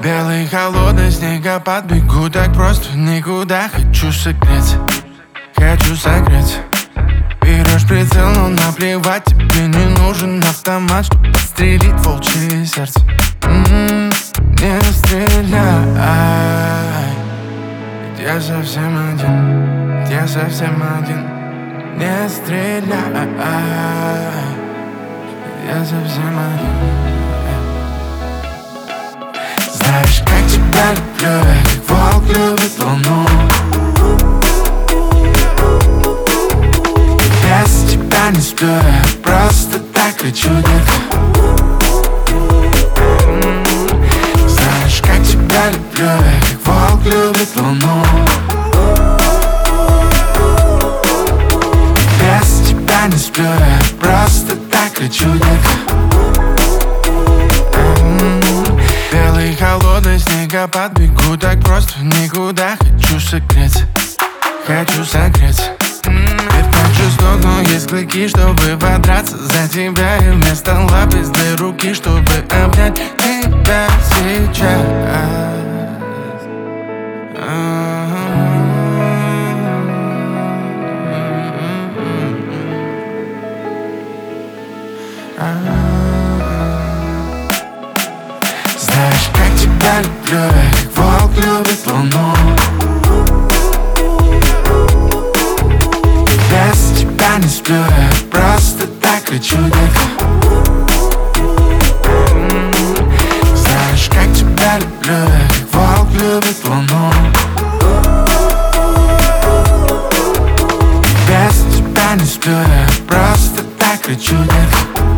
Белый холодный снегопад, бегу так просто никуда. Хочу согреться, хочу согреться. Берешь прицел, но наплевать, тебе не нужен автомат, чтобы подстрелить волчье сердце. Не стреляй, ведь я совсем один, ведь я совсем один. Не стреляй, ведь я совсем один. Знаешь, как тебя люблю, я как волк любит луну. Без тебя не сплю, я просто так хочу, детка. Знаешь, как тебя люблю, я как волк любит луну. Без тебя не сплю, я просто так хочу, детка. Белый холодный снегопад, бегу так просто никуда. Хочу согреться, хочу согреться. Ведь хочу сдохну, есть клыки, чтобы подраться за тебя. И вместо лап из руки, чтобы обнять тебя сейчас. Знаешь, как тебя люблю, я как волк любит луну. Без тебя не сплю, я просто так хочу, детка. Знаешь, как тебя люблю, я как волк любит луну. Без тебя не сплю, я просто так хочу, детка.